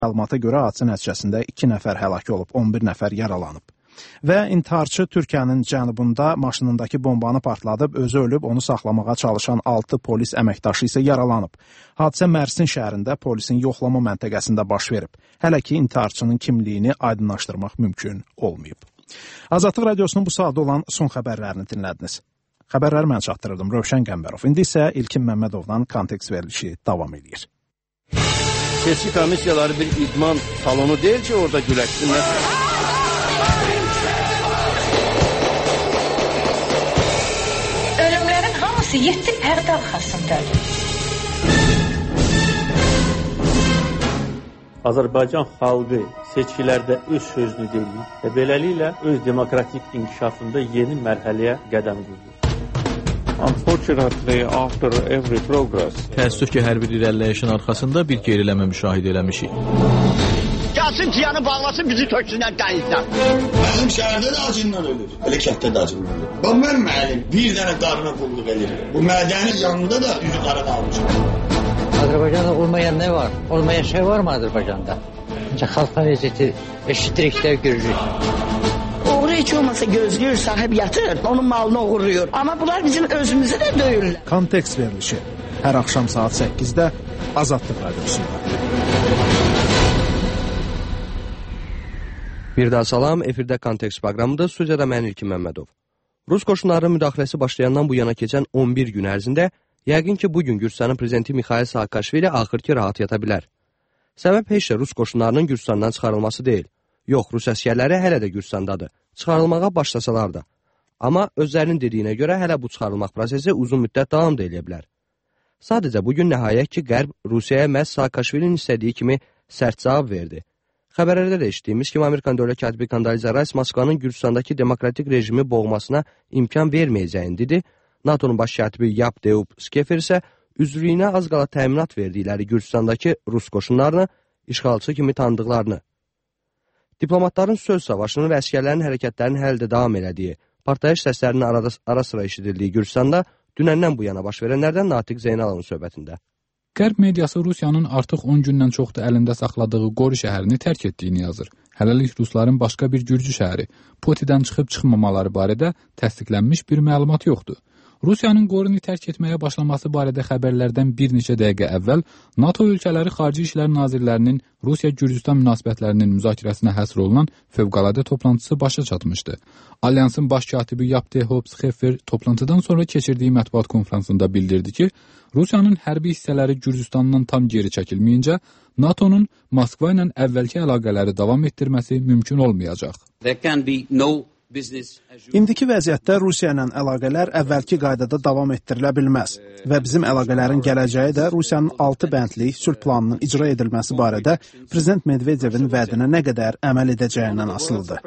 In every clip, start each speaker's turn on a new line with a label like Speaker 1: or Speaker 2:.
Speaker 1: Məlumata görə hadisə nəticəsində 2 nəfər həlak olub, 11 nəfər yaralanıb. Və intiharçı Türkiyənin cənubunda maşınındakı bombanı partladıb, özü ölüb, onu saxlamağa çalışan 6 polis əməkdaşı isə yaralanıb. Hadisə Mersin şəhərində polisin yoxlama məntəqəsində baş verib. Hələ ki, intiharçının kimliyini aydınlaşdırmaq mümkün olmayıb. Azadlıq Radiosunun bu saatda olan son xəbərlərini dinlədiniz. Xəbərləri mən çatdırırdım, Rövşən Qəmbərov. İndi isə İlkin Məmmədovdan kontekst verilişi davam edir.
Speaker 2: Seçki komissiyaları bir idman salonu deyil ki, orada güləşsinlər.
Speaker 3: Ölümlərin hamısı 7 pərdə arxasındadır.
Speaker 4: Azərbaycan xalqı seçkilərdə öz sözünü deyir və beləliklə öz demokratik inkişafında yeni mərhələyə qədəm qoyur.
Speaker 5: Təəssüf ki, hər bir irəliləyişin arxasında bir geriləmə müşahidə eləmişik.
Speaker 6: Gəlsin tiyanı bağlasın, bizi töksünlər dənizdən.
Speaker 7: Mənim şəhərdə də acından ölür, elə kətdə də acından ölür. Bu mən müəllim bir dənə qarına qulluq edir. Bu mədənin yanında da üzü qara qalmışım.
Speaker 8: Azərbaycanda olmayan nə var? Olmayan şey var mı Azərbaycanda? Xalqın vəziyyəti eşitdirik də görürük.
Speaker 6: Oğru heç olmasa gözləyir, sahib yatır, onun malını oğurluyor. Amma bunlar bizim özümüzü də döyürlər.
Speaker 1: Kontekst verilişi hər axşam saat 8-də Azadlıq Radiosunda.
Speaker 9: Bir daha salam, efirdə Kontekst proqramında studiyada mən İlkin Məmmədov. Rus qoşunlarının müdaxiləsi başlayandan bu yana keçən 11 gün ərzində yəqin ki, bugün Gürcüstanın prezidenti Mikhail Saakashvili axır ki, rahat yata bilər. Səbəb heç də Rus qoşunlarının Gürcüstandan çıxarılması deyil. Yox, Rus əskərləri hələ də Gürcüstandadır. Çıxarılmağa başlasalar da. Amma özlərinin dediyinə görə hələ bu çıxarılmaq prosesi uzun müddət davam da edə bilər. Sadəcə bugün nəhayət ki, Qərb Rusiyaya məhz Saakashvilinin istədiyi kimi sərt cavab verdi. Xəbərlərdə də eşitdiyimiz kimi Amerikan dövlət katibi Kondoliza Rice Moskvanın Gürcüstandakı demokratik rejimi boğmasına imkan verməyəcəyini dedi. NATO'nun baş katibi Yap Deup Skefer isə üzvlüyünə az qala təminat verdikləri Gürcüstandakı Rus qoşunlarını işğalçı kimi tanıdıqlarını, diplomatların söz savaşının və əskərlərin hərəkətlərinin hələ də davam elədiyi, partlayış səslərinin ara sıra eşidildiyi Gürcüstanda dünəndən bu yana baş verənlərdən Natiq Zeynalovun söhbətində.
Speaker 10: Qərb mediası Rusiyanın artıq 10 gündən çoxdur əlində saxladığı Qori şəhərini tərk etdiyini yazır. Hələlik Rusların başqa bir Gürcü şəhəri, Potidən çıxıb çıxmamaları barədə təsdiqlənmiş bir məlumat yoxdur. Rusiyanın Qorini tərk etməyə başlaması barədə xəbərlərdən bir neçə dəqiqə əvvəl NATO ölkələri Xarici İşlər Nazirlərinin Rusiya-Gürcüstan münasibətlərinin müzakirəsinə həsr olunan fövqəladə toplantısı başa çatmışdı. Alyansın baş katibi Yap Deup Skefer toplantıdan sonra keçirdiyi mətbuat konfransında bildirdi ki, Rusiyanın hərbi hissələri Gürcüstandan tam geri çəkilməyincə NATO'nun Moskva ilə əvvəlki əlaqələri davam etdirməsi mümkün olmayacaq.
Speaker 1: İndiki vəziyyətdə Rusiya ilə əlaqələr əvvəlki qaydada davam etdirilə bilməz və bizim əlaqələrin gələcəyi də Rusiyanın 6 bəndlik sülh planının icra edilməsi barədə Prezident Medvedevin vədinə nə qədər əməl edəcəyindən asılıdır.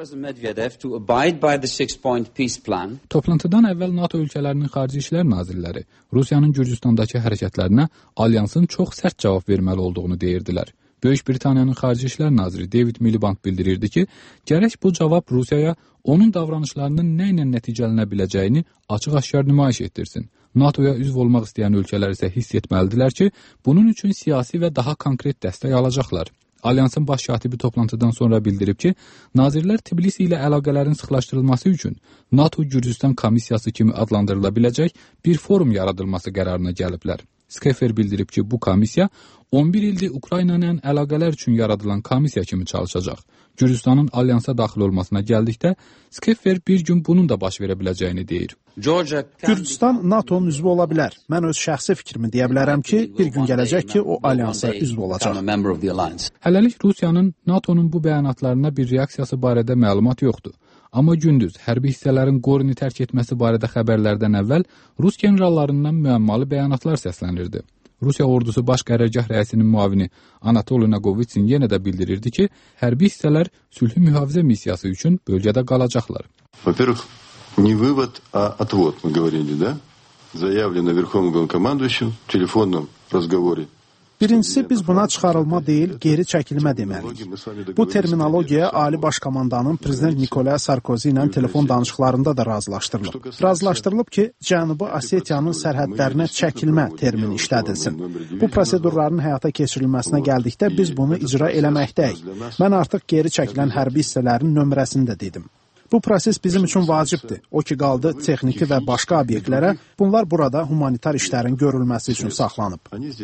Speaker 10: Toplantıdan əvvəl NATO ölkələrinin Xarici İşlər Nazirləri Rusiyanın Gürcüstandakı hərəkətlərinə alyansın çox sərt cavab verməli olduğunu deyirdilər. Böyük Britaniyanın Xarici İşlər Naziri David Miliband bildirirdi ki, gərək bu cavab Rusiyaya onun davranışlarının nə ilə nəticələnə biləcəyini açıq-aşkar nümayiş etdirsin. NATO'ya üzv olmaq istəyən ölkələr isə hiss etməlidirlər ki, bunun üçün siyasi və daha konkret dəstək alacaqlar. Alyansın baş katibi toplantıdan sonra bildirib ki, nazirlər Tbilisi ilə əlaqələrin sıxlaşdırılması üçün NATO Gürcüstan komissiyası kimi adlandırıla biləcək bir forum yaradılması qərarına gəliblər. Skefer bildirib ki, bu komissiya 11 ildir Ukrayna ilə əlaqələr üçün yaradılan komissiya kimi çalışacaq. Gürcüstanın alyansa daxil olmasına gəldikdə, Skefer bir gün bunun da baş verə biləcəyini deyir.
Speaker 1: Gürcüstan NATO'nun üzvü ola bilər. Mən öz şəxsi fikrimi deyə bilərəm ki, bir gün gələcək ki, o alyansa üzv olacaq.
Speaker 10: Hələlik Rusiyanın NATO'nun bu bəyanatlarına bir reaksiyası barədə məlumat yoxdur. Amma gündüz hərbi hissələrin Qorini tərk etməsi barədə xəbərlərdən əvvəl Rus generallarından müəmmalı bəyanatlar səslənirdi. Rusiya ordusu baş qərargah rəisinin müavini Anatoliy Nagovitsin yenə də bildirirdi ki, hərbi hissələr sülhü mühafizə missiyası üçün bölgədə qalacaqlar.
Speaker 11: Во-первых, не вывод, а отвод, мы говорили, да? Заявлено Верховным главнокомандующим в телефонном разговоре
Speaker 1: Birincisi, biz buna çıxarılma deyil, geri çəkilmə deməliyik. Bu terminologiya Ali Baş Komandanın Prezident Nikolay Sarkozy ilə telefon danışıqlarında da razılaşdırılıb. Razılaşdırılıb ki, Cənubi Osetiyanın sərhədlərinə çəkilmə termini işlədilsin. Bu prosedurların həyata keçirilməsinə gəldikdə biz bunu icra eləməkdəyik. Mən artıq geri çəkilən hərbi hissələrin nömrəsini də dedim. Bu proses bizim üçün vacibdir. O ki qaldı texniki və başqa obyektlərə, bunlar burada humanitar işlərin görülməsi üçün saxlanıb.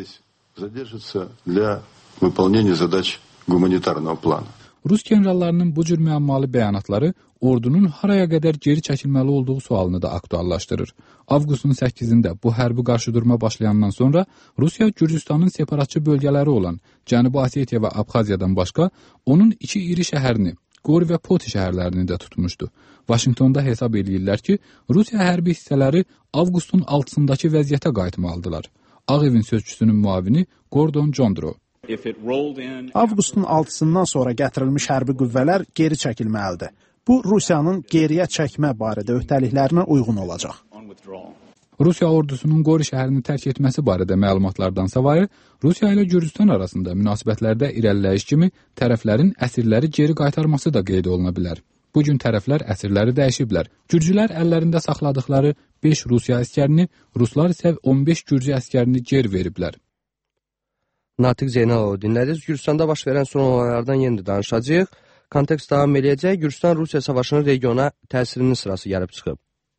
Speaker 10: Rus generallarının bu cür müəmmalı bəyanatları ordunun haraya qədər geri çəkilməli olduğu sualını da aktuallaşdırır. Avqustun 8-də bu hərbi qarşıdurma başlayandan sonra Rusiya Gürcüstanın separatçı bölgələri olan Cənubi Osetiya və Abxaziyadan başqa onun 2 iri şəhərini, Qori və Poti şəhərlərini də tutmuşdu. Vaşinqtonda hesab edirlər ki, Rusiya hərbi hissələri avqustun 6-sındakı vəziyyətə qayıtmalıdırlar. Ağ Evin sözçüsünün müavini Gordon Jondro.
Speaker 1: Avqustun 6-sından sonra gətirilmiş hərbi qüvvələr geri çəkilməlidir. Bu, Rusiyanın geriyə çəkmə barədə öhdəliklərinə uyğun olacaq.
Speaker 10: Rusiya ordusunun Qori şəhərini tərk etməsi barədə məlumatlardan savayı, Rusiya ilə Gürcüstan arasında münasibətlərdə irəliləyiş kimi tərəflərin əsirləri geri qaytarması da qeyd oluna bilər. Bugün tərəflər əsirləri dəyişiblər. Gürcülər əllərində saxladıqları 5 Rusiya əskərini, Ruslar isə 15 Gürcü əskərini geri veriblər.
Speaker 9: Natiq Zeynalov dinlədiniz. Gürcüstanda baş verən son olaylardan yenidə danışacağıq. Kontekst davam eləyəcək. Gürcüstan-Rusiya savaşının regiona təsirinin sırası gəlib çıxıb.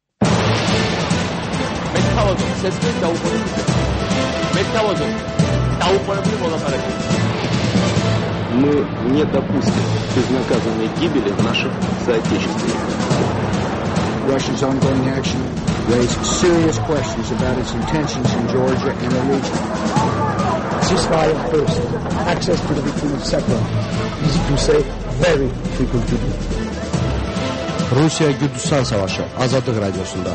Speaker 2: Мы не допустим безнаказанной гибели наших соотечественников.
Speaker 12: Russia's ongoing action raised serious questions about its intentions in Georgia and the region. Ceasefire first. Access to the victims second. Easy to say, very difficult to do.
Speaker 9: Rusiya-Gürcüstan savaşı Azadlıq Radiosunda.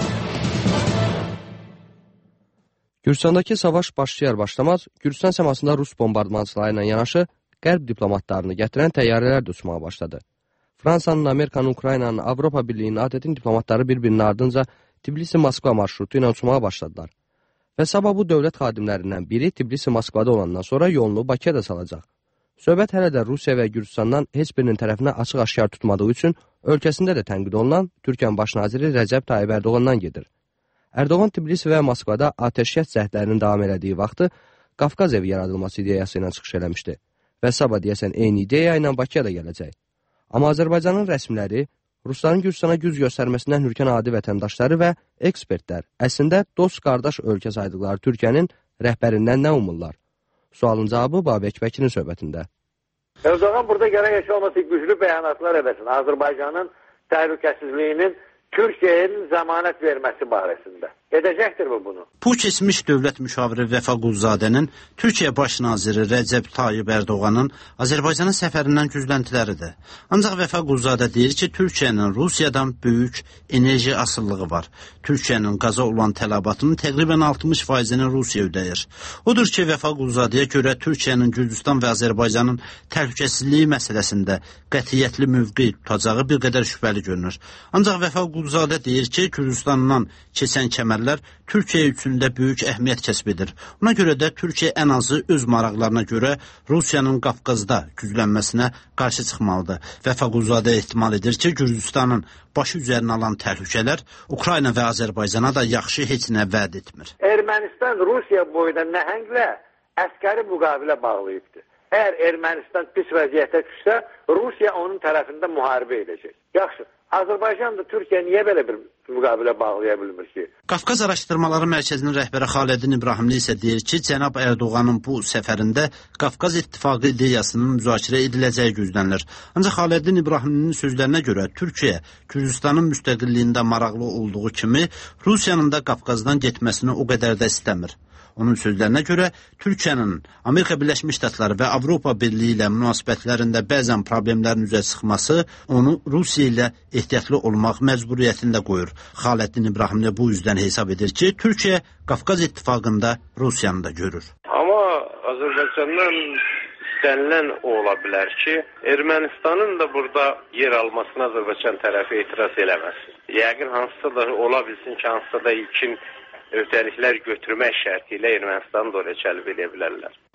Speaker 9: Gürcüstandakı savaş başlayar-başlamaz Gürcüstan səmasında Rus bombardmançıları ilə yanaşı Qərb diplomatlarını gətirən təyyarələr də uçmağa başladı. Fransanın, Amerikanın, Ukraynanın, Avropa Birliyinin adətin diplomatları bir-birinin ardınca Tbilisi-Moskva marşrutu ilə uçmağa başladılar. Və sabah bu dövlət xadimlərindən biri Tbilisi-Moskvada olandan sonra yolunu Bakıya da salacaq. Söhbət hələ də Rusiya və Gürcüstandan heç birinin tərəfinə açıq-aşkar tutmadığı üçün ölkəsində də tənqid olunan Türkiyənin baş naziri Rəcəb Tayyib Ərdoğandan gedir. Ərdoğan Tbilisi və Moskvada atəşkəs cəhdlərinin davam elədiyi vaxtı Qafqaz evi yaradılması ideyası ilə çıxış eləmişdi. Və sabah deyəsən eyni ideya ilə Bakıya da gələcək. Amma Azərbaycanın rəsmiləri Rusların Gürcüstana güc göstərməsindən hürkən adi vətəndaşları və ekspertlər əslində dost-qardaş ölkə saydıqları Türkiyənin rəhbərindən nə umurlar? Sualın cavabı Babək Bəkirin söhbətində.
Speaker 13: Erdoğan burada gərək heç olmasa güclü bəyanatlar edəsin Azərbaycanın təhlükəsizliyinin Türkiyənin zəmanət verməsi barəsində. Edəcəkdir mi bunu?
Speaker 14: Bu keçmiş dövlət müşaviri Vəfa Qulzadənin Türkiyə baş naziri Rəcəb Tayyib Ərdoğanın Azərbaycana səfərindən güzləntiləridir. Ancaq Vəfa Qulzadə deyir ki, Türkiyənin Rusiyadan böyük enerji asılılığı var. Türkiyənin qaza olan tələbatının təqribən 60%-ni Rusiya ödəyir. Odur ki, Vəfa Qulzadəyə görə Türkiyənin Gürcüstan və Azərbaycanın təhlükəsizliyi məsələsində qətiyyətli mövqe tutacağı bir qədər şübhəli görünür. Ancaq Vəfa Qulzadə deyir ki, Gürcüstandan keçən kəmərlər Türkiyə üçün də böyük əhəmiyyət kəsb edir. Ona görə də Türkiyə ən azı öz maraqlarına görə Rusiyanın Qafqazda güclənməsinə qarşı çıxmalıdır. Vəfa Qulzadə ehtimal edir ki, Gürcüstanın başı üzərinə alan təhlükələr Ukrayna və Azərbaycana da yaxşı heç nə vəd etmir.
Speaker 13: Ermənistan Rusiya boyunda nəhənglə əskəri müqavilə bağlayıbdır. Əgər Ermənistan pis vəziyyətə düşsə, Rusiya onun tərəfində müharibə edəcək. Yaxşı. Azərbaycan da Türkiyə niyə belə bir müqavilə bağlaya bilmir ki?
Speaker 14: Qafqaz Araşdırmaları Mərkəzinin rəhbəri Xalədin İbrahimli isə deyir ki, cənab Ərdoğanın bu səfərində Qafqaz İttifaqı ideyasının müzakirə ediləcəyi gözlənilir. Ancaq Xalədin İbrahimlinin sözlərinə görə Türkiyə Gürcüstanın müstəqilliyində maraqlı olduğu kimi Rusiyanın da Qafqazdan getməsini o qədər də istəmir. Onun sözlərinə görə Türkiyənin Amerika Birləşmiş Ştatları və Avropa Birliyi ilə münasibətlərində bəzən problemlərin üzə çıxması onu Rusiya ilə ehtiyatlı olmaq məcburiyyətində qoyur. Xalədin İbrahimli bu üzdən hesab edir ki, Türkiyə Qafqaz İttifaqında Rusiyanı da görür.
Speaker 15: Amma Azərbaycandan istənilən ola bilər ki, Ermənistanın da burada yer almasına Azərbaycan tərəfi etiraz eləməsin. Yəqin hansısa da ola bilsin ki, hansısa da ilkin öhdəliklər götürmək şərti ilə Ermənistanı da oraya cəlb edə bilərlər.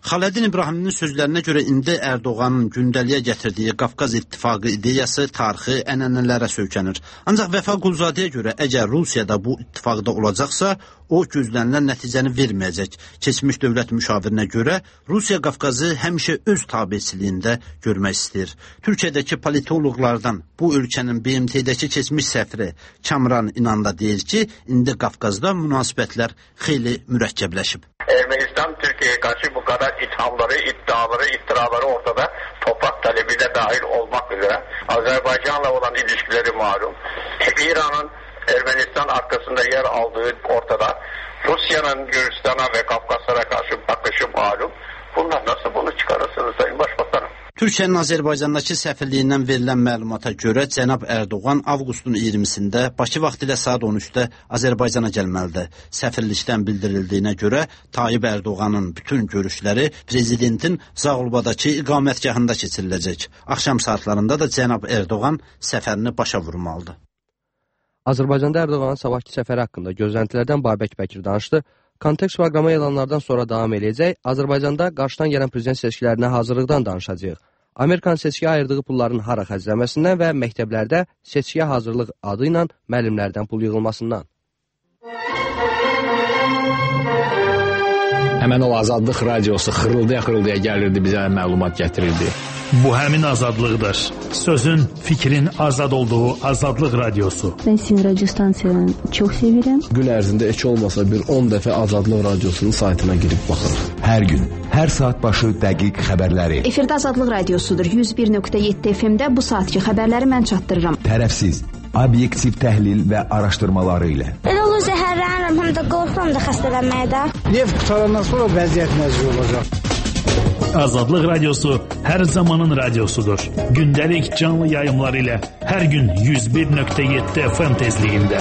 Speaker 14: Xalədin İbrahiminin sözlərinə görə indi Ərdoğanın gündəliyə gətirdiyi Qafqaz İttifaqı ideyası tarixi ənənələrə söykənir. Ancaq Vəfa Qulzadəyə görə əgər Rusiyada bu ittifaqda olacaqsa, o gözlənilən nəticəni verməyəcək. Keçmiş dövlət müşavirinə görə Rusiya Qafqazı həmişə öz tabeçiliyində görmək istəyir. Türkiyədəki politoloqlardan bu ölkənin BMT-dəki keçmiş səfiri Kamran İnanda deyir ki, indi Qafqazda münasibətlər xeyli mürəkkəbləşib.
Speaker 16: Ermənistan Türkiye'ye karşı bu kadar ithamları, iddiaları, iftiraları ortada, toprak talebiyle dahil olmak üzere Azerbaycan'la olan ilişkileri malum. İran'ın Ermenistan arkasında yer aldığı ortada. Rusya'nın Gürcistan'a ve Kafkaslara karşı bakışı malum. Bunlar nasıl bunu çıkarırsınız Sayın Başbakanım?
Speaker 14: Türkiyənin Azərbaycandakı səfirliyindən verilən məlumata görə cənab Ərdoğan avqustun 20-sində Bakı vaxtı ilə saat 13-də Azərbaycana gəlməlidir. Səfirlikdən bildirildiyinə görə Tayyip Ərdoğanın bütün görüşləri prezidentin Zağulbadakı iqamətgahında keçiriləcək. Axşam saatlarında da cənab Ərdoğan səfərini başa vurmalıdır.
Speaker 9: Azərbaycanda Ərdoğanın sabahki səfəri haqqında gözləntilərdən Babək Bəkir danışdı. Kontekst proqramı elanlardan sonra davam edəcək. Azərbaycanda qarşıdan gələn prezident seçkilərinə hazırlıqdan danışacağıq. Amerikan seçkiyə ayırdığı pulların hara xərclənməsindən və məktəblərdə seçkiyə hazırlıq adı ilə müəllimlərdən pul yığılmasından.
Speaker 17: Həmən o Azadlıq radiosu xırıldaya gəlirdi, bizə məlumat gətirirdi.
Speaker 18: Bu həmin azadlıqdır. Sözün, fikrin azad olduğu Azadlıq radiosu.
Speaker 19: Ben sizin radyo stansiyanı çok severim.
Speaker 17: Gün ərzində heç olmasa bir 10 dəfə Azadlıq radiosunun saytına girib baxır.
Speaker 20: Hər gün, hər saat başı dəqiq xəbərləri.
Speaker 19: Efirdə Azadlıq radiosudur. 101.7 FM-də bu saatki xəbərləri mən çatdırıram.
Speaker 20: Tərəfsiz, obyektiv təhlil və araşdırmaları ilə.
Speaker 21: Elə olur zəhərlənirəm, həm də qorxuram da xəstələnməyə də.
Speaker 12: Neft qutarandan sonra vəziyyət nəzir olacaq.
Speaker 18: Azadlıq radiosu hər zamanın radiosudur. Gündəlik canlı yayımlar ilə hər gün 101.7 FM tezliyində.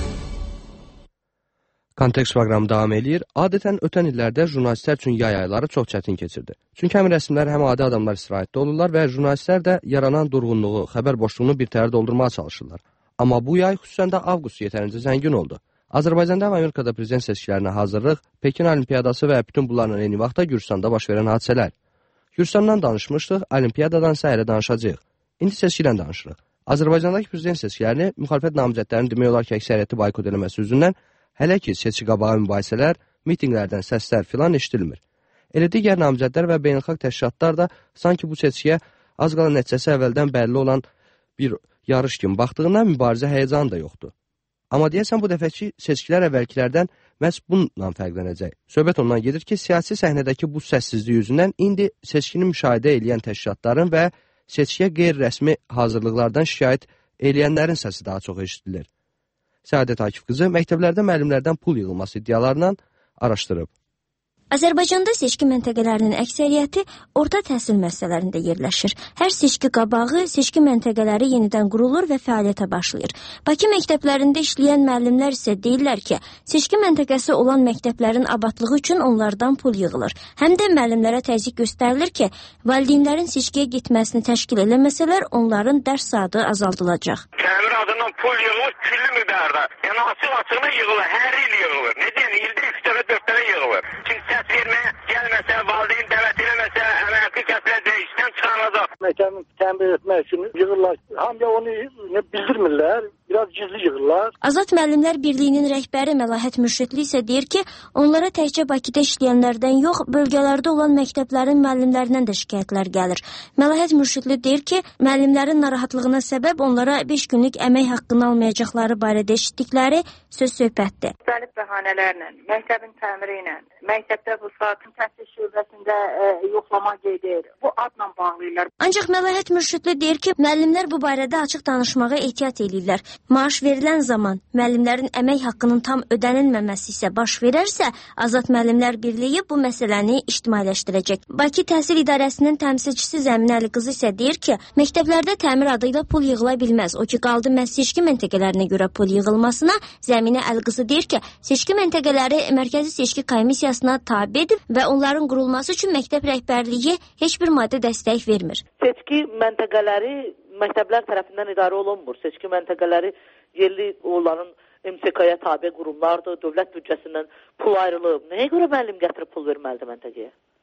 Speaker 9: Kontekst proqramı davam edir. Adətən ötən illərdə jurnalistlər üçün yay ayları çox çətin keçirdi. Çünki həm rəsmlər, həm adi adamlar istirahətdə olurlar və jurnalistlər də yaranan durğunluğu, xəbər boşluğunu bir tərə doldurmağa çalışırlar. Amma bu yay xüsusən də avqust yetərincə zəngin oldu. Azərbaycanda və Amerikada prezident seçkilərinə hazırlıq, Pekin Olimpiyadası və bütün bunlarla eyni vaxtda Gürcüstanda baş verən hadisələr. Gürcüstandan danışmışdıq, Olimpiyadadan səhərə danışacağıq. İndi seçkilə danışırıq. Azərbaycandakı prezident seçkilərini müxalifət namizədlərinin demək olar ki, əksəriyyəti boykot eləməsi üzündən hələ ki seçki qabağı mübahisələr, mitinqlərdən səslər filan eşidilmir. Elə digər namizədlər və beynəlxalq təşkilatlar da sanki bu seçkiyə az qalan nəticəsi əvvəldən bəlli olan bir yarış kimi baxdığından mübarizə həyəcanı da yoxdur. Amma deyəsən bu dəfəki seçkilər əvvəlkilərdən məhz bununla fərqlənəcək. Söhbət ondan gedir ki, siyasi səhnədəki bu səssizlik yüzündən indi seçkini müşahidə edən təşkilatların və seçkiyə qeyri-rəsmi hazırlıqlardan şikayət eləyənlərin səsi daha çox eşidilir. Səadət Akif qızı məktəblərdə müəllimlərdən pul yığılması iddialarından araşdırıb.
Speaker 21: Azərbaycanda seçki məntəqələrinin əksəriyyəti orta təhsil müəssisələrində yerləşir. Hər seçki qabağı seçki məntəqələri yenidən qurulur və fəaliyyətə başlayır. Bakı məktəblərində işləyən müəllimlər isə deyirlər ki, seçki məntəqəsi olan məktəblərin abadlığı üçün onlardan pul yığılır. Həm də müəllimlərə təzyiq göstərilir ki, valideynlərin seçkiyə getməsini təşkil eləməsələr, onların dərs saatı azaldılacaq.
Speaker 16: Təmir adından pul yığılır, küllü müqdarda. Yəni açıq-açığına yığılır, hər il yığılır. Necə yəni, ildə 3 dəfə 4 dəfə yığılır. Səs verməyə gəlməsə, valideyn dəvət eləməsə, əmək kəsiləcək, işdən çıxarılacaq.
Speaker 12: Məktəbin təmir etmək üçün yığırlar. Hamıya onu bildirmirlər, biraz gizli yığırlar.
Speaker 21: Azad Müəllimlər Birliyinin rəhbəri Məlahət Mürşidli isə deyir ki, onlara təkcə Bakıda işləyənlərdən yox, bölgələrdə olan məktəblərin müəllimlərindən də şikayətlər gəlir. Məlahət Mürşidli deyir ki, müəllimlərin narahatlığına səbəb onlara 5 günlük əmək haqqını almayacaqları barədə eşitdikləri söz-söhbətdir.
Speaker 22: Müxtəlif bəhanələrlə, məktəbin təmiri ilə, məktəbdə bu saatın təhsil şöbəsində yoxlama gedir. Bu adla bağlayırlar.
Speaker 21: Ancaq Məlahət Mürşidli deyir ki, müəllimlər bu barədə açıq danışmağa ehtiyat edirlər. Maaş verilən zaman müəllimlərin əmək haqqının tam ödənilməməsi isə baş verərsə, Azad Müəllimlər Birliyi bu məsələni ictimailəşdirəcək. Bakı Təhsil İdarəsinin təmsilçisi Zəminə Əli qızı isə deyir ki, məktəblərdə təmir adı ilə pul yığıla bilməz. O ki, qaldı məhz seçki məntəqələrinə görə pul yığılmasına. Zəminə Əli qızı deyir ki, seçki məntəqələri Mərkəzi Seçki Komissiyasına tabedir və onların qurulması üçün məktəb rəhbərliyi heç bir maddi dəstək vermir.
Speaker 23: Seçki məntəqələri məktəblər tərəfindən idarə olunmur. Seçki məntəqələri yerli onların MSK-ya tabe qurumlardır. Dövlət büdcəsindən pul ayrılıb. Nəyə görə müəllim gətirib pul verməlidir məntəqəyə?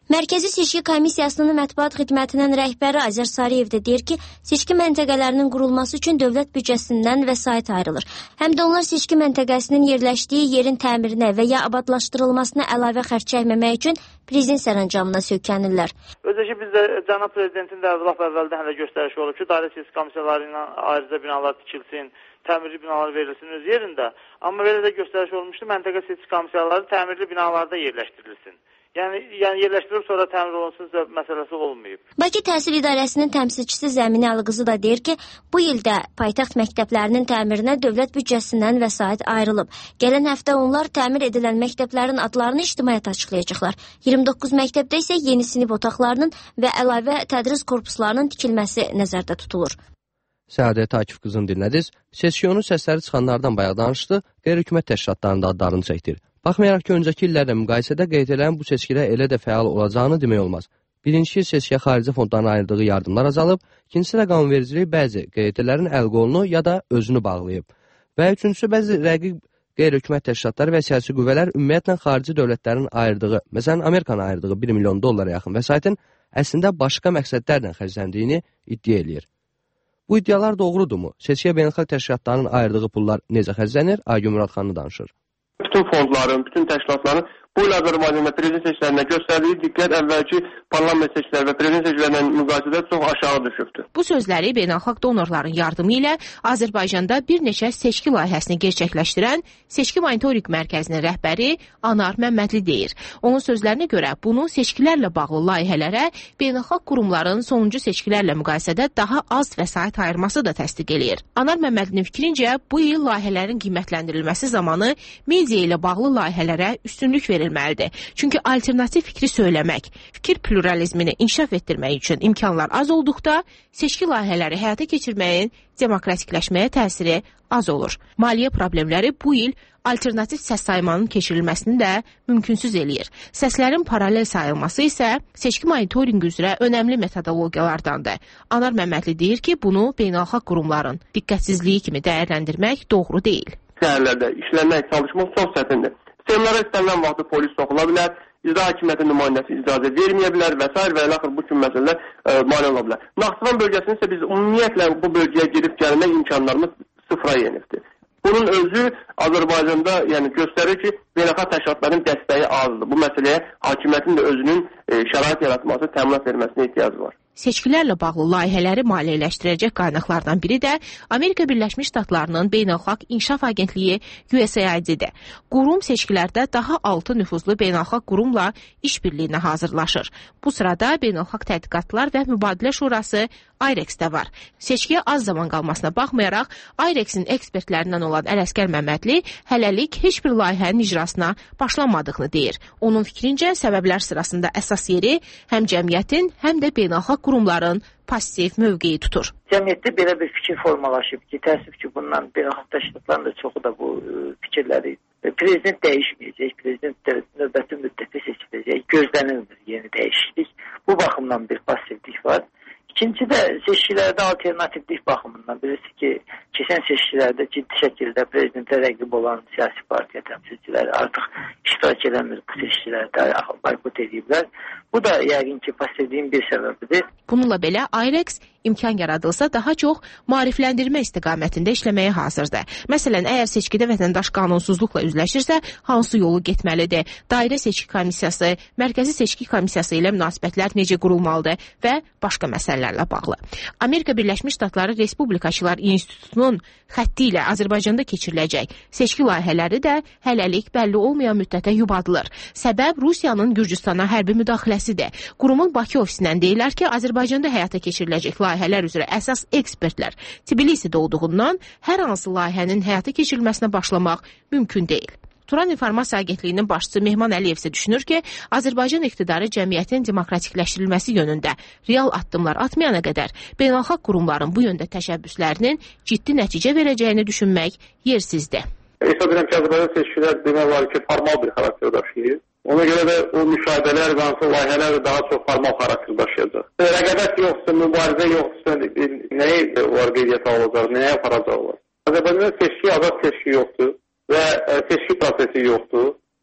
Speaker 21: Mərkəzi Seçki Komissiyasının mətbuat xidmətinin rəhbəri Azər Sariyev də deyir ki, seçki məntəqələrinin qurulması üçün dövlət büdcəsindən vəsait ayrılır. Həm də onlar seçki məntəqəsinin yerləşdiyi yerin təmirinə və ya abadlaşdırılmasına əlavə xərc çəkməmək üçün prezident sərəncamına söykənirlər.
Speaker 3: Özü ki, bizdə cənab prezidentin də lap əvvəldən hələ göstəriş olub ki, dairə seçki komissiyaları ilə ayrıca binalar tikilsin, təmirli binalar verilsin öz yerində. Amma belə də göstəriş olmuşdu, məntəqə seçki komissiyaları təmirli binalarda yerləşdirilsin. Yəni yerləşdirilib sonra təmir olunsun məsələsi olmayıb.
Speaker 21: Bakı Təhsil İdarəsinin təmsilçisi Zəmini Alıqızı da deyir ki, bu ildə paytaxt məktəblərinin təmirinə dövlət büdcəsindən vəsait ayrılıb. Gələn həftə onlar təmir edilən məktəblərin adlarını ictimaiyyətə açıqlayacaqlar. 29 məktəbdə isə yeni sinif otaqlarının və əlavə tədris korpuslarının tikilməsi nəzərdə tutulur.
Speaker 9: Səadət Akif qızın dinlədiniz. Seçkiyonun səsləri çıxanlardan bayaq danışdı, qeyri-hökumət təşkilatlarının da adlarını çəkdir. Baxmayaraq ki, öncəki illərlə müqayisədə qeyd edilən bu seçkidə elə də fəal olacağını demək olmaz. Birinci seçkiyə xarici fondların ayırdığı yardımlar azalıb, ikincisi də qanunvericilik bəzi qeydlərin əl-qolunu ya da özünü bağlayıb. Və üçüncüsü bəzi rəqib qeyri-hökumət təşkilatları və siyasi qüvvələr ümumiyyətlə xarici dövlətlərin ayırdığı, məsələn Amerikanın ayırdığı $1 milyon yaxın vəsaitin əslində başqa məqsədlərlə xərcləndiyini iddia edir. Bu iddialar doğrudurmu? Seçkiyə beynəlxalq təşkilatların ayırdığı pullar necə xərclənir? Aygün Muradxanlı danışır.
Speaker 4: Bütün fondların, bütün təşkilatların bu il Azərbaycanda prezident seçkilərinə göstərdiyi diqqət əvvəlki parlament seçkiləri və prezident seçkilərinə müqayisədə çox aşağı düşübdür.
Speaker 5: Bu sözləri beynəlxalq donorların yardımı ilə Azərbaycanda bir neçə seçki layihəsini gerçəkləşdirən Seçki Monitorinq Mərkəzinin rəhbəri Anar Məmmədli deyir. Onun sözlərinə görə bunu seçkilərlə bağlı layihələrə beynəlxalq qurumların sonuncu seçkilərlə müqayisədə daha az vəsait ayırması da təsdiq eləyir. Anar Məmmədlinin fikrincə bu il layihələrin qiymətləndirilməsi zamanı media ilə bağlı layihələrə üstünlük verilməlidir. Çünki alternativ fikri söyləmək, fikir pluralizmini inkişaf etdirmək üçün imkanlar az olduqda seçki layihələri həyata keçirməyin demokratikləşməyə təsiri az olur. Maliyyə problemləri bu il alternativ səs saymanın keçirilməsini də mümkünsüz eləyir. Səslərin paralel sayılması isə seçki monitorinqi üzrə önəmli metodologiyalardandır. Anar Məmmədli deyir ki, bunu beynəlxalq qurumların diqqətsizliyi kimi dəyərləndirmək doğru deyil.
Speaker 4: Şəhərlərdə işlənmək, çalışmaq çox çətindir. Seçimlərə istənilən vaxtı polis soxula bilər, icra hakimiyyəti nümayəndəsi icazə verməyə bilər və s. və ilaxır bu kimi məsələlər mane ola bilər. Naxçıvan bölgəsində isə biz ümumiyyətlə bu bölgəyə gedib gəlmək imkanlarımız sıfıra yenibdir. Bunun özü Azərbaycanda yəni göstərir ki, beynəlxalq təşkilatların dəstəyi azdır. Bu məsələyə hakimiyyətin də özünün şərait yaratması, təminat verməsinə ehtiyacı var.
Speaker 5: Seçkilərlə bağlı layihələri maliyyələşdirəcək qaynaqlardan biri də Amerika Birləşmiş Ştatlarının Beynəlxalq İnkişaf Agentliyi USAID-dir. Qurum seçkilərdə daha 6 nüfuzlu beynəlxalq qurumla işbirliyinə hazırlaşır. Bu sırada Beynəlxalq Tədqiqatlar və Mübadilə Şurası IREX-də var. Seçkiyə az zaman qalmasına baxmayaraq, IREX-in ekspertlərindən olan Ələsgər Məmmədli hələlik heç bir layihənin icrasına başlanmadığını deyir. Onun fikrincə, səbəblər sırasında əsas yeri həm cəmiyyətin, həm də beynəlxalq qurumların pasiv mövqeyi tutur.
Speaker 24: Cəmiyyətdə belə bir fikir formalaşıb ki, təəssüf ki, bundan beynəlxalq təşkilatların da çoxu da bu fikirləri prezident dəyişməyəcək, prezident növbəti müddətdə seçiləcək, gözlənilmir yeni dəyişiklik. Bu baxımdan bir passivlik var. İkinci də seçkilərdə alternativlik baxımından birisi ki, keçən seçkilərdə ciddi şəkildə prezidentə rəqib olan siyasi partiya təmsilçiləri artıq iştirak edəmir bu seçkilərdə, boykot ediblər. Bu da yəqin ki, passivliyin bir səbəbidir.
Speaker 5: Bununla belə IREX imkan yaradılsa daha çox maarifləndirmə istiqamətində işləməyə hazırdır. Məsələn, əgər seçkidə vətəndaş qanunsuzluqla üzləşirsə, hansı yolu getməlidir? Dairə seçki komissiyası, mərkəzi seçki komissiyası ilə münasibətlər necə qurulmalıdır və başqa məsələlərlə bağlı. Amerika Birləşmiş Ştatları Respublikaçılar İnstitutunun xətti ilə Azərbaycanda keçiriləcək seçki layihələri də hələlik bəlli olmayan müddətə yubadılır. Səbəb Rusiyanın Gürcüstana hərbi müdaxiləsidir. Qurumun Bakı ofisindən deyirlər ki, Azərbaycanda həyata keçiriləcək layihələr üzrə əsas ekspertlər Tbilisidə olduğundan hər hansı layihənin həyata keçirilməsinə başlamaq mümkün deyil. Turan İnformasiya Agentliyinin başçısı Mehman Əliyev isə düşünür ki, Azərbaycan iqtidarı cəmiyyətin demokratikləşdirilməsi yönündə real addımlar atmayana qədər beynəlxalq qurumların bu yöndə təşəbbüslərinin ciddi nəticə verəcəyini düşünmək yersizdir.
Speaker 4: Hesab edirəm ki, Azərbaycan seçkiləri demək olar ki, formal bir xarakter daşıyır. Ona görə də o müşahidələr və hansı layihələr daha çox formal xarakter daşıyacaq. Rəqabət yoxsa, mübarizə yoxsa, nəyə var qeydiyyata olacaq, nəyə aparacaqlar? Azərbaycanda seçki, azad seçki yoxdur və seçki prosesi yoxdur.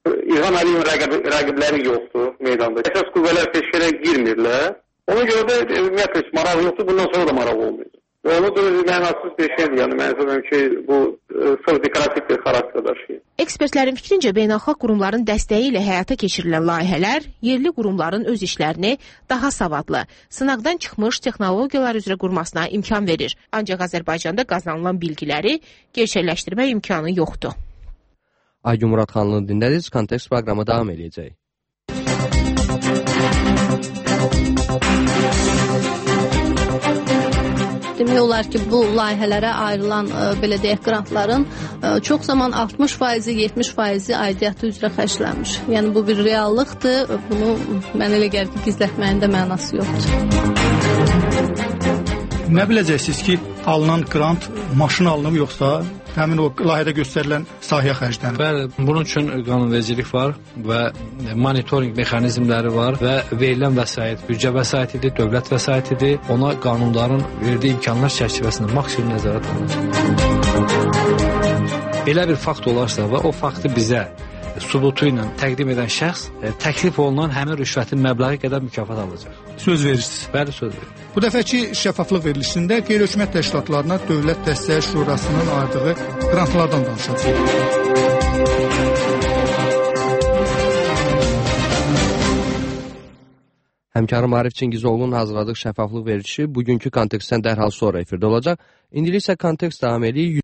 Speaker 4: İlham Əliyevin rəqibləri yoxdur meydanda. Əsas qüvvələr peşkərə girmirlər. Ona görə də ümumiyyətlə maraq yoxdur, bundan sonra da maraq olmayacaq. Və onu da mənasız bir şeydir, yəni mən sanırım ki, bu sırf dekorativ bir xarakter daşıyır.
Speaker 5: Ekspertlərin fikrincə beynəlxalq qurumların dəstəyi ilə həyata keçirilən layihələr yerli qurumların öz işlərini daha savadlı, sınaqdan çıxmış texnologiyalar üzrə qurmasına imkan verir. Ancaq Azərbaycanda qazanılan bilgiləri gerçəkləşdirmə imkanı yoxdur.
Speaker 9: Aygün Muradxanlının dinlədiniz, Kontekst proqramı davam edəcək.
Speaker 6: Demək olar ki, bu layihələrə ayrılan belə deyək qrantların çox zaman 60%, 70% aidiyyatı üzrə xərclənmiş. Yəni bu bir reallıqdır. Bunu mənə elə gəlir ki, gizlətməyin də mənası yoxdur.
Speaker 7: Nə biləcəksiniz ki, alınan qrant maşın alınıb yoxsa həmin o layihədə göstərilən sahəyə xərclənir?
Speaker 8: Bəli, bunun üçün qanunvericilik var və monitorinq mexanizmləri var və verilən vəsait, büdcə vəsaitidir, dövlət vəsaitidir. Ona qanunların verdiyi imkanlar çərçivəsində maksimum nəzarət alınacaq. Belə bir fakt olarsa və o faktı bizə sübutu ilə təqdim edən şəxs təklif olunan həmin rüşvətin məbləği qədər mükafat alacaq.
Speaker 7: Söz verirsiniz?
Speaker 8: Bəli, söz verir.
Speaker 7: Bu dəfəki şəffaflıq verilişində qeyri-hökumət təşkilatlarına Dövlət Dəstəyi Şurasının ayırdığı qrantlardan danışacağıq.
Speaker 9: Həmkarım Arif Çingizoğlu'nun hazırladığı şəffaflıq verilişi bugünkü kontekstdən dərhal sonra efirdə olacaq. İndi isə kontekst davam edir.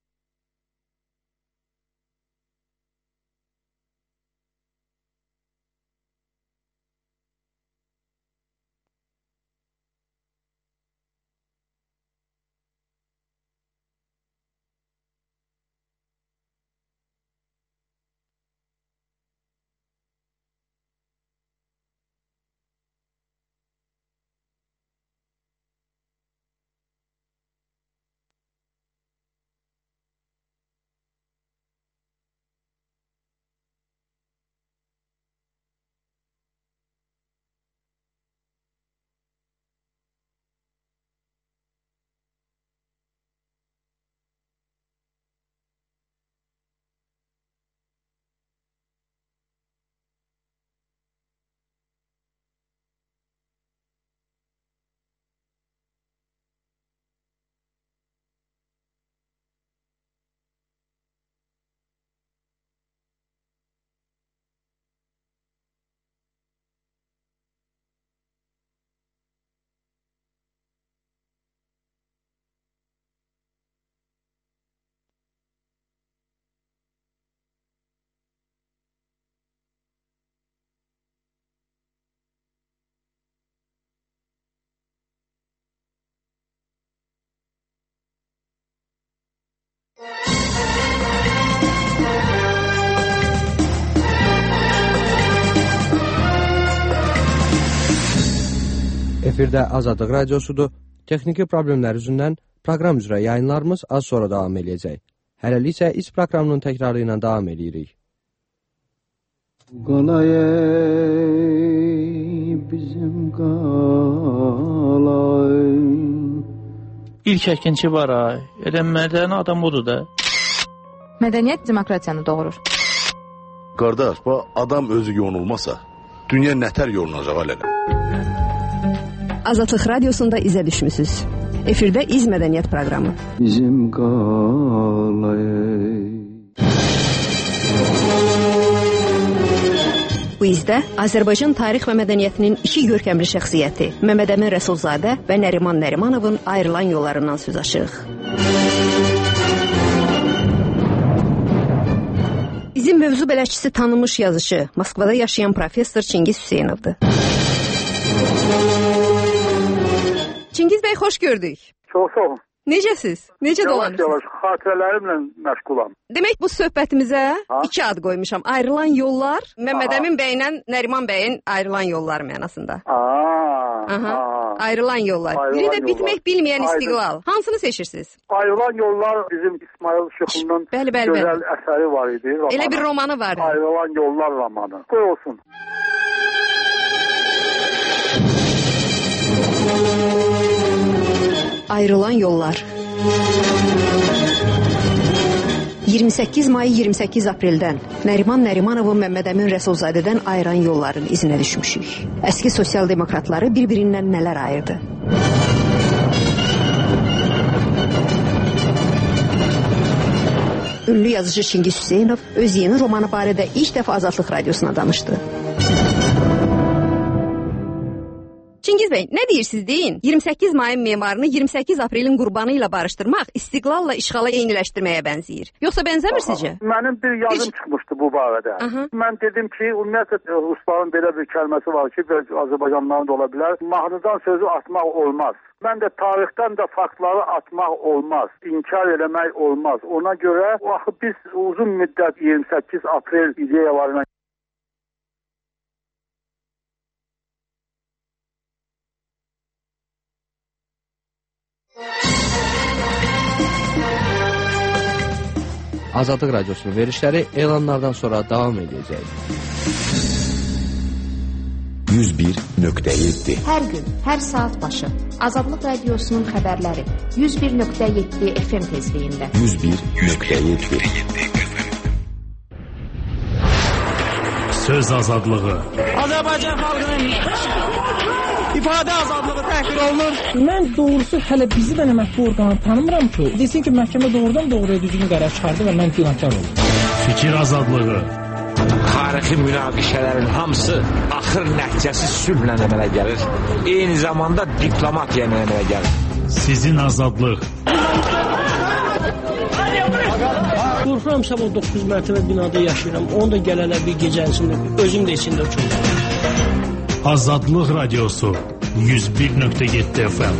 Speaker 9: Efirdə Azadlıq Radiosudur. Texniki problemlər üzündən proqram üzrə yayınlarımız az sonra davam edəcək. Hələlik isə iç proqramının təkrarı ilə davam edirik. Qalay bizim qalay.
Speaker 11: İlk əkinçi var ay. Mədəni adam odur da.
Speaker 25: Mədəniyyət demokratiyanı doğurur.
Speaker 26: Qardaş, bu adam özü yonulmasa, dünya nətər yolunacaq alələ?
Speaker 27: Azadlıq Radiosunda izə düşmüsünüz. Efirdə İz Mədəniyyət proqramı. Bizim qalay. Bu izdə Azərbaycan tarix və mədəniyyətinin iki görkəmli şəxsiyyəti Məmməd Əmin Rəsulzadə və Nəriman Nərimanovun ayrılan yollarından söz açırıq. Bizim mövzu bələdçisi tanınmış yazışı, Moskvada yaşayan professor Çingiz Hüseynovdur. Çingiz bəy, xoş gördük.
Speaker 28: Çox sağ olun.
Speaker 27: Necəsiz? Necə dolanırsınız?
Speaker 28: Yavaş-yavaş xatirələrimlə məşğulam.
Speaker 27: Demək, bu söhbətimizə iki ad qoymuşam. Ayrılan yollar, Məmməd Əmin bəylə Nəriman bəyin ayrılan yollar mənasında. Ayrılan yollar. Biri də bitmək bilməyən istiqlal. Hansını seçirsiniz?
Speaker 28: Ayrılan yollar bizim İsmail Şıxlının gözəl əsəri var idi.
Speaker 27: Elə bir romanı var.
Speaker 28: Ayrılan yollar romanı. Qoy olsun.
Speaker 27: Ayrılan yollar. 28 may 28 apreldən Nəriman Nərimanovun Məmmədəmin Rəsulzadədən ayıran yolların izinə düşmüşük. Əski sosial demokratları bir-birindən nələr ayırdı? Ünlü yazıcı Çingiz Hüseynov öz yeni romanı barədə ilk dəfə Azadlıq Radiosuna danışdı. Çingiz bəy, nə deyirsiniz deyin? 28 mayın memarını 28 aprelin qurbanı ilə barışdırmaq istiqlalla işğala eyniləşdirməyə bənzəyir. Yoxsa bənzəmir sizcə?
Speaker 28: Mənim bir yazım çıxmışdı bu barədə. Mən dedim ki, ümumiyyətlə Rusların belə bir kəlməsi var ki, Azərbaycanlıların da ola bilər. Mahnıdan sözü atmaq olmaz. Mən də tarixdən də faktları atmaq olmaz, inkar eləmək olmaz. Ona görə biz uzun müddət 28 aprel ideyalarına
Speaker 9: Azadlıq Radiosunun verilişləri elanlardan sonra davam edəcək.
Speaker 1: 101.7
Speaker 2: Hər gün, hər saat başı Azadlıq Radiosunun xəbərləri 101.7 FM tezliyində.
Speaker 1: 101.7
Speaker 18: Söz azadlığı.
Speaker 10: Azərbaycan xalqının ifadə azadlığı təhqir olunur. Mən doğrusu hələ bizi də mətbu orqanı tanımıram ki, desin ki, məhkəmə doğrudan doğruya düzgün qərar çıxardı və mən günahkar oldum.
Speaker 18: Fikir azadlığı.
Speaker 13: Tarixi münaqişələrin hamısı axır nəticəsi sülhlə əmələ gəlir. Eyni zamanda diplomatiya əmələ gəlir.
Speaker 18: Sizin azadlıq.
Speaker 10: Qorxuram sabah 9 mərtəbə binada yaşayıram. Onu da gələnə bir gecənsində, özüm də içində uçurum.
Speaker 18: Azadlıq Radiosu 101.7 FM.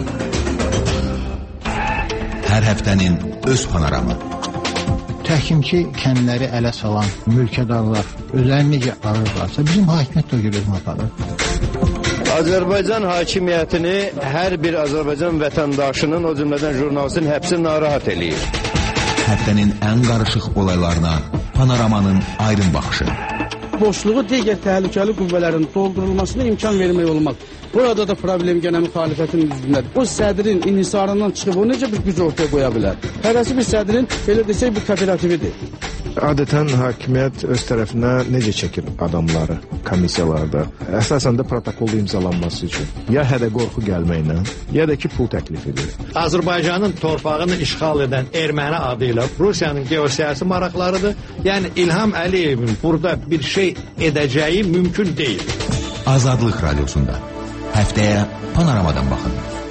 Speaker 1: Hər həftənin öz panoramı.
Speaker 14: Təhkimki kəndləri ələ salan mülkədarlar özlərini necə arırlarsa, bizim hakimiyyət də görürüm aparır.
Speaker 15: Azərbaycan hakimiyyətini hər bir Azərbaycan vətəndaşının, o cümlədən jurnalistin həbsi narahat eləyir.
Speaker 1: Həftənin ən qarışıq olaylarına panoramanın aydın baxışı.
Speaker 17: Boşluğu digər təhlükəli qüvvələrin doldurulmasına imkan vermək olmaq. Burada da problem gənə müxalifətin üzündədir. O sədrin inhisarından çıxıb o necə bir güc ortaya qoya bilər? Hərəsi bir sədrin, belə desək, bir kooperatividir.
Speaker 19: Adətən hakimiyyət öz tərəfinə necə çəkir adamları komissiyalarda? Əsasən də protokolda imzalanması üçün. Ya hədə qorxu gəlməklə, ya da ki, pul təklif edir.
Speaker 29: Azərbaycanın torpağını işğal edən erməni adı ilə Rusiyanın geosiyasi maraqlarıdır. Yəni İlham Əliyevin burada bir şey edəcəyi mümkün deyil.
Speaker 1: Azadlıq Radiosunda. Həftəyə panoramadan baxın.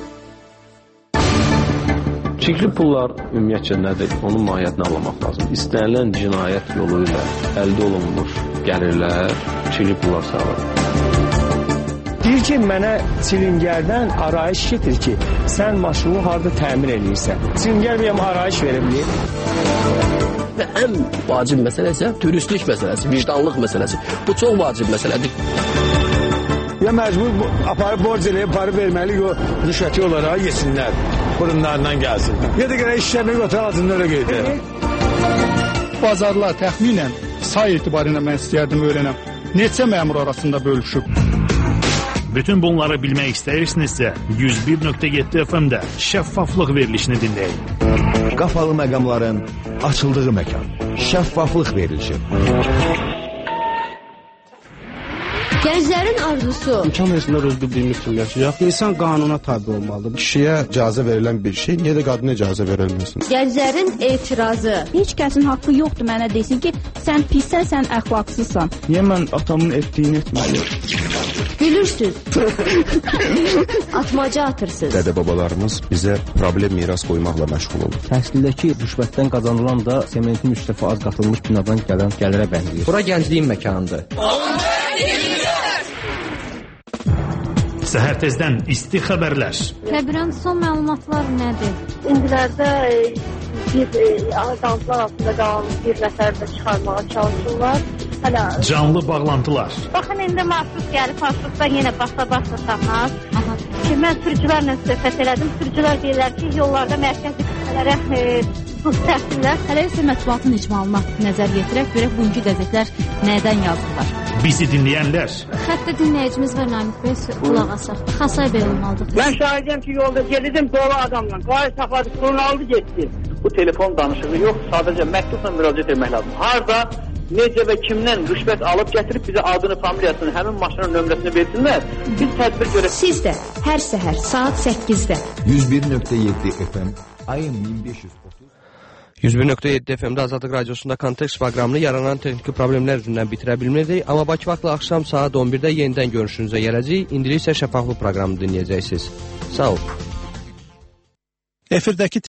Speaker 30: Çirkli pullar ümumiyyətcə nədir? Onun mahiyyətini anlamaq lazım. İstənilən cinayət yolu ilə əldə olunmuş gəlirlər çirkli pullar sayılır.
Speaker 10: Deyir ki, mənə çilingərdən arayış getir ki, sən maşını harada təmir edirsən. Çilingər bir arayış verebilir.
Speaker 31: Və ən vacib məsələ isə dürüstlük məsələsi, vicdanlıq məsələsi. Bu çox vacib məsələdir.
Speaker 29: Ya məcbur aparıb borc eləyib, para verməli, rüşvəti olaraq yesinlər, burunlarından gəlsin. Ya da görə işlərini götür ağzını öyle qeydir.
Speaker 7: Bazarlar təxminən say etibarıyla mən istəyərdim öyrənəm. Neçə məmur arasında bölüşüb?
Speaker 18: Bütün bunları bilmək istəyirsinizsə 101.7 FM-də şəffaflıq verilişini dinləyin.
Speaker 1: Qapalı məqamların açıldığı məkan. Şəffaflıq verilişi.
Speaker 21: Gənclərin arzusu.
Speaker 17: İmkan versinlər öz bildiyimiz kimi yaşayaq. İnsan qanuna tabi olmalıdır.
Speaker 19: Kişiyə icazə verilən bir şey, niyə də qadına icazə verilməsin?
Speaker 21: Gənclərin etirazı.
Speaker 32: Heç kəsin haqqı yoxdur mənə desin ki, sən pissən, sən əxlaqsızsan.
Speaker 17: Niyə mən atamın etdiyini etməliyim?
Speaker 21: Gülürsüz. Atmaca atırsınız.
Speaker 19: Dədə-babalarımız bizə problem miras qoymaqla məşğul olur.
Speaker 17: Təhsildəki rüşvətdən qazanılan da sementin 3 dəfə az qatılmış binadan gələn gəlirə bənzəyir.
Speaker 9: Bura gəncliyin məkanıdır.
Speaker 18: Səhər tezdən isti xəbərlər.
Speaker 21: Kəbirən son məlumatlar nədir?
Speaker 22: İndilərdə bir azaltılar altında qalan bir nəfər də çıxarmağa çalışırlar.
Speaker 18: Canlı bağlantılar.
Speaker 22: Baxın, indi marşrut gəlib, marşrutdan yenə basa-basa tapmaz. Mən sürücülərlə söhbət elədim. Sürücülər deyirlər ki, yollarda mərkəzi qüvvələrə buz təhsillər.
Speaker 32: Hələ isə mətbuatın icmalına nəzər yetirək, görək bugünkü qəzetlər nədən yazdılar?
Speaker 18: Bizi dinləyənlər.
Speaker 21: Xəttə dinləyicimiz var, Namik Bəy, qulaq asaq. Xasay Bəy olmalıdır.
Speaker 22: Mən şahidəm ki, yolda gedirdim dolu adamla. Qayı saxladı, sonra aldı getdi.
Speaker 3: bu telefon danışığı yox, sadəcə məktubla müraciət etmək lazım. Harda, necə və kimdən rüşvət alıb gətirib bizə adını, familiyasını, həmin maşının nömrəsini versinlər. Biz tədbir görək.
Speaker 2: Siz də hər səhər saat 8-də
Speaker 1: 101.7 FM ayın 1530
Speaker 9: 101.7 FM-də Azadlıq Radiosunda Kontekst proqramını yaranan texniki problemlər üzündən bitirə bilmədik, amma Bakı vaxtla axşam saat 11-də yenidən görüşünüzə gələcək. İndilik isə şəffaflıq proqramını dinləyəcəksiniz. Sağ olun.
Speaker 7: Efirdəki